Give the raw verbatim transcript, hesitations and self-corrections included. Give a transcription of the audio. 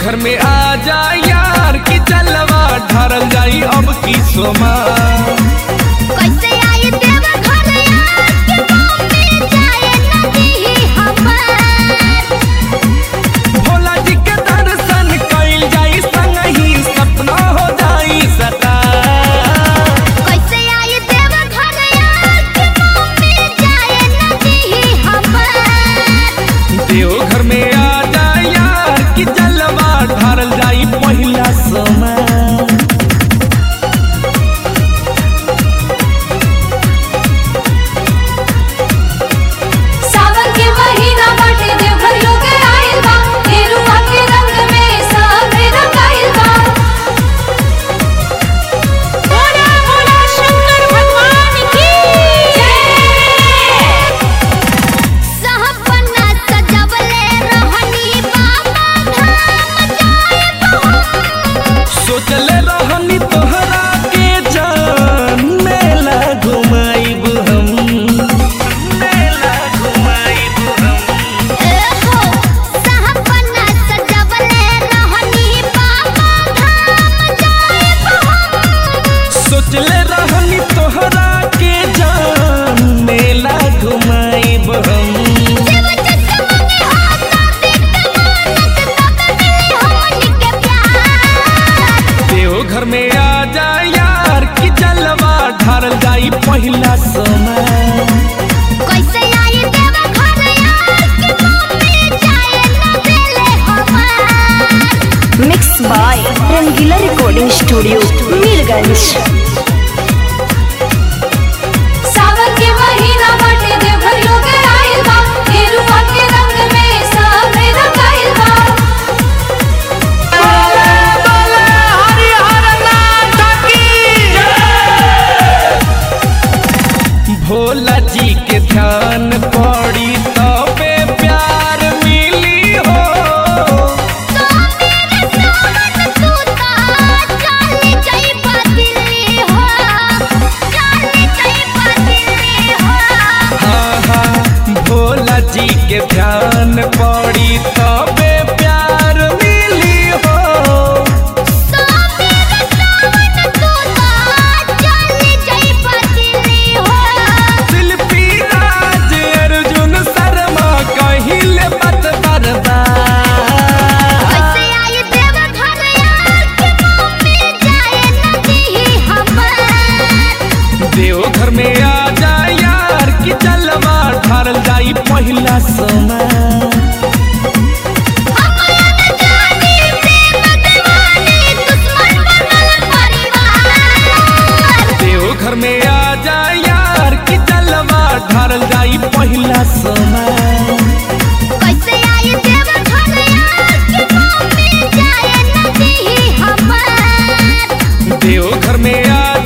देवघर में आ जा यार की जलवा ढारल जाई अब की सोमा। कैसे आई देवघर यार के मम्मी जाए नदी हमार। भोला जी के दर्शन कइल जाई संगही सपना हो जाई सता। कैसे आई देवघर यार के मम्मी जाए नदी हमार। देवघर में आ जा यार की जलवा ढारल जाई पहिला सोमा। सावन के महीना बाटे देवघर लोग आइल बा, गेरुआ के रंग में सभे रंगाइल बा। बोला बोला शंकर भगवान की जय। सहपना सजवले रहनी बाबा धाम जाए हम। सोचले रहनी तोहरा के जान मेला घुमाइब हम। मेला घुमाइब हम। एहो सहपना सजवले रहनी बाबा धाम जाए हम। सोचले रहनी तोहरा के जान मेला घुमाइब हम। शिव चश्मनी होता दिख मानत तब मिली हमनी के प्यार। देवघर में आ जा यार की जलवा ढारल जाई पहिला सोमा। कैसे आई देवघर यार के मम्मी जाए नदी हमार। Mix by Rangila recording studio Mirganj. Sawan के महीना बाटे देवघर लोग आइल बा, गेरुआ के रंग में सभे रंगाइल बा। भोला जी के ध्यान पड़ी तबे प्यार मिली हो। तो मेरे सावन तू ता चली जाइबा दिल्ली हो। चली जाइबा दिल्ली हो। हाँ हाँ भोला जी के ध्यान पड़ी तबे प्यार मिली हो। तो मेरे सावन तू ता चली जाइबा दिल्ली हो। शिल्पी राज अर्जुन शर्मा कहिले बात बर्बाद। कैसे आई देवघर यार के मम्मी जाए नदी हमार। देवघर में आ जा यार की जलवा ढारल जाई पहिला सोमा। हमरा न जानी प्रेम दीवानी दुश्मन बनल परिवार। देवघर में आ जा यार की जलवा ढारल जाई पहिला सोमा। कैसे आई देवघर यार के मम्मी जाए नदी हमार। देवघर में आ